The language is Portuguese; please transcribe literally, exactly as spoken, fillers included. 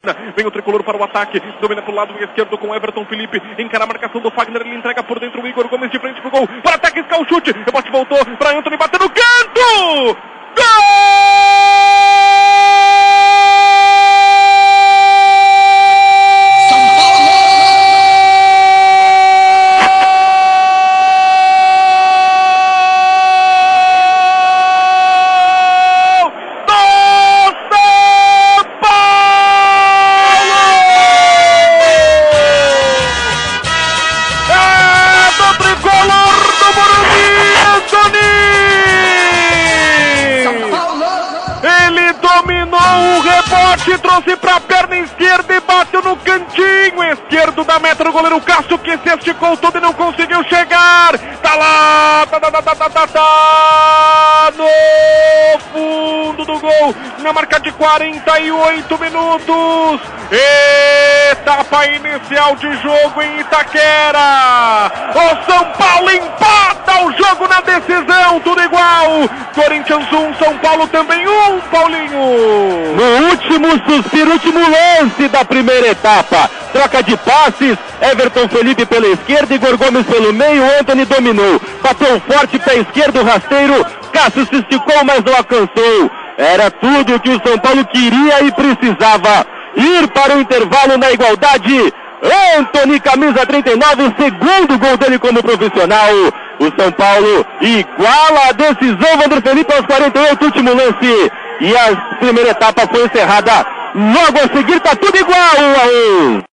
Vem o tricolor para o ataque, domina para o lado esquerdo com Everton Felipe, encara a marcação do Fagner, ele entrega por dentro o Igor Gomes de frente pro gol, para ataque, escar o chute, o bote voltou para Antony, bater no canto, gol! Dominou o rebote, trouxe para a perna esquerda e bateu no cantinho esquerdo da meta do goleiro Cássio, que se esticou todo e não conseguiu chegar. Tá lá, tá, tá, tá, tá, tá, tá, no fundo do gol, na marca de quarenta e oito minutos. Etapa inicial de jogo em Itaquera. O São Paulo empata o jogo na decisão, tudo igual. Corinthians um, São Paulo também um, Paulinho. No último suspiro, último lance da primeira etapa, troca de passes, Everton Felipe pela esquerda, Igor Gomes pelo meio, Antony dominou, bateu forte, pé esquerdo, rasteiro, Cássio se esticou, mas não alcançou. Era tudo o que o São Paulo queria e precisava. Ir para o intervalo na igualdade. Antony, camisa trinta e nove, segundo gol dele como profissional. O São Paulo iguala a decisão, Wander Felipe aos quarenta e oito, último lance. E a primeira etapa foi encerrada logo a seguir, tá tudo igual, um a um.